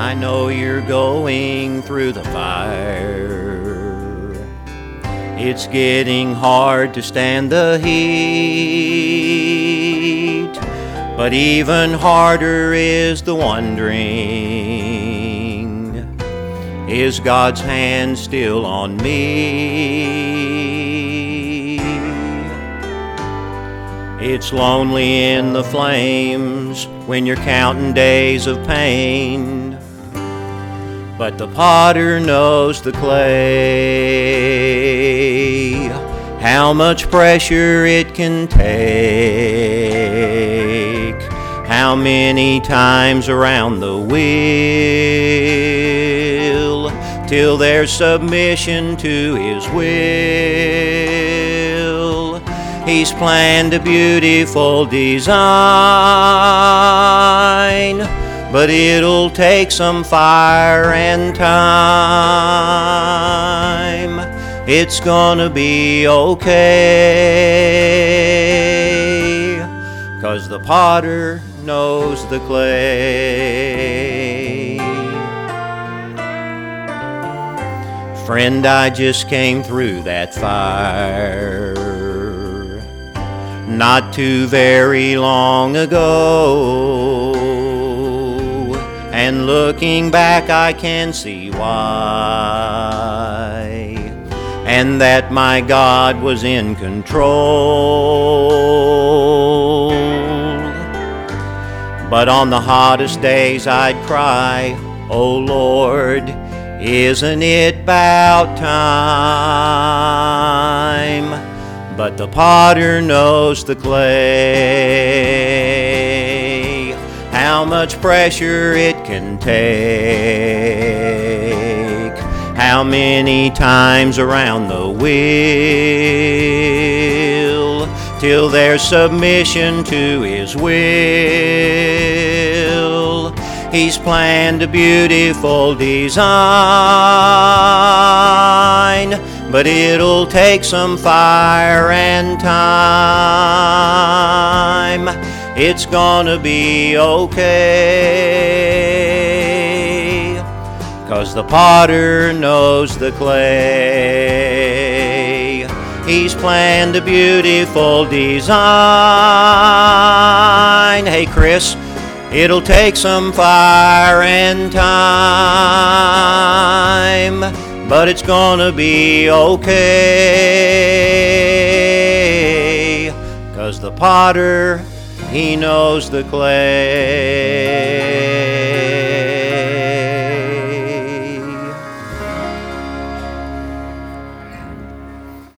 I know you're going through the fire. It's getting hard to stand the heat, but even harder is the wondering, is God's hand still on me? It's lonely in the flames when you're counting days of pain, but the potter knows the clay, how much pressure it can take, how many times around the wheel, till there's submission to His will. He's planned a beautiful design, but it'll take some fire and time. It's gonna be okay, 'cause the potter knows the clay. Friend, I just came through that fire not too very long ago, and looking back I can see why, and that my God was in control. But on the hottest days I'd cry, "Oh Lord, isn't it about time?" But the potter knows the clay, how much pressure it can take, how many times around the wheel, till there's submission to His will. He's planned a beautiful design, but it'll take some fire and time. It's gonna be okay, 'cause the potter knows the clay. He's planned a beautiful design. Hey Chris, it'll take some fire and time, but it's gonna be okay, 'cause the potter, he knows the clay.